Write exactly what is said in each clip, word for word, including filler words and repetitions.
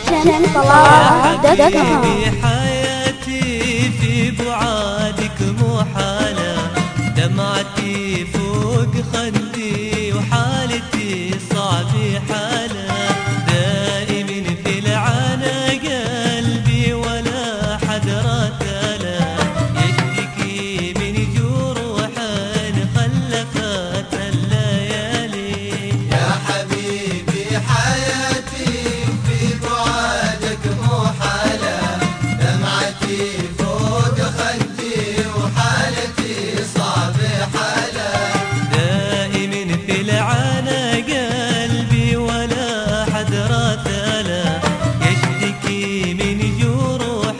برودكشن طلال دوت كوم. حياتي في بعادك محالة، دمعتي فوق خدي وحالتي صعب حالة، دائم في العنا قلبي ولا حد رتله، يشتكي من جروح خلفت الليالي. يا حبيبي حياتي في بعادك محالة، دمعتي فوق خدي وحالتي صعب حالة، دائم في العنا قلبي ولا حد رتله، يشتكي من جروح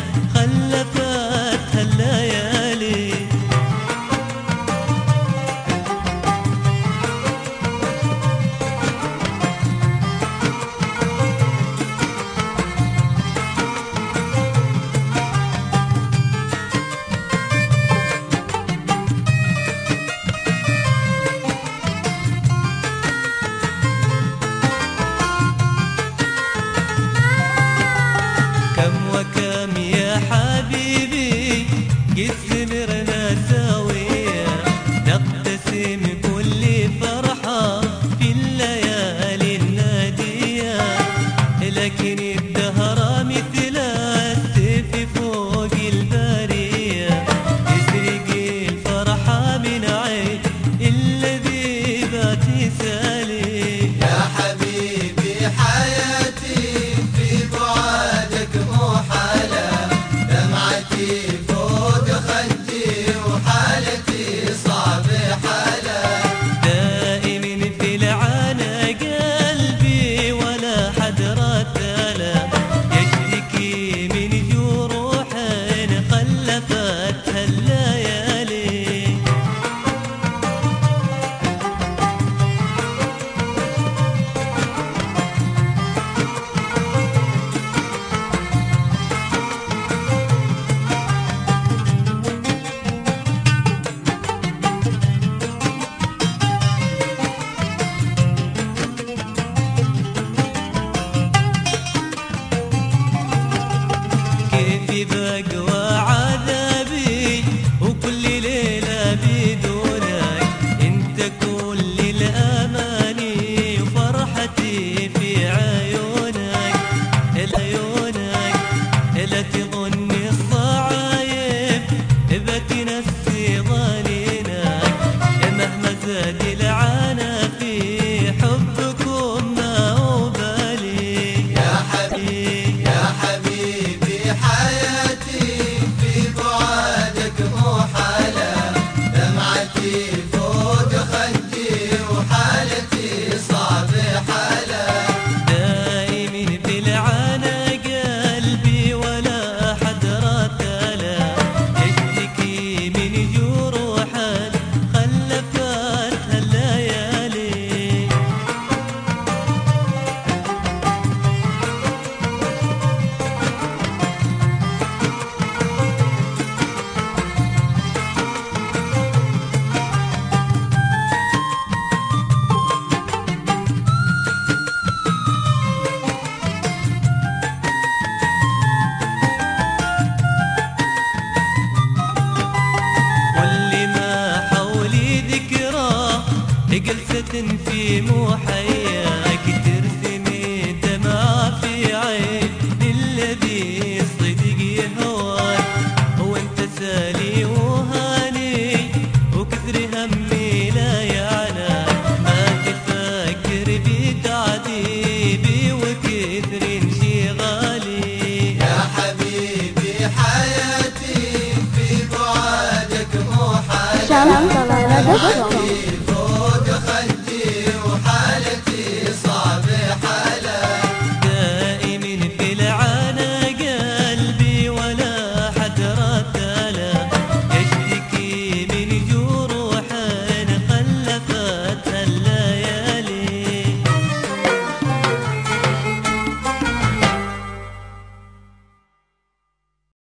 خلفت الليالي. كم وكم يا حبيبي قد سمرنا سويا، نقتسم كل فرحة في الليالي النادية، لكن الدهر مثل السيف فوق البرية، يسرق الفرحة من عين الذي بات سالي. يا حبيبي حياتي في بعادك محالة، دمعتي فوق خدي وحالتي صعب حالة، دائم في العنا قلبي ولا حد رتله، يشتكي من جروح خلفت الليالي. كيف بقوى عذابي وكل ليلة بدونك، انت كل الاماني وفرحتي في عيونك، العيونك لا تظن الصعايب بتنسي ظنينك، مهما زاد العنا في حبكم ما أبالي. يا حبيبي يا حبيبي حياتي في بعادك محالة، دمعتي فوق خدي وحالتي صعب حالة، دائم في العنا قلبي ولا حد رتله، يشتكي من جروح خلفت الليالي. كل ما حولي ذكرى جلسة في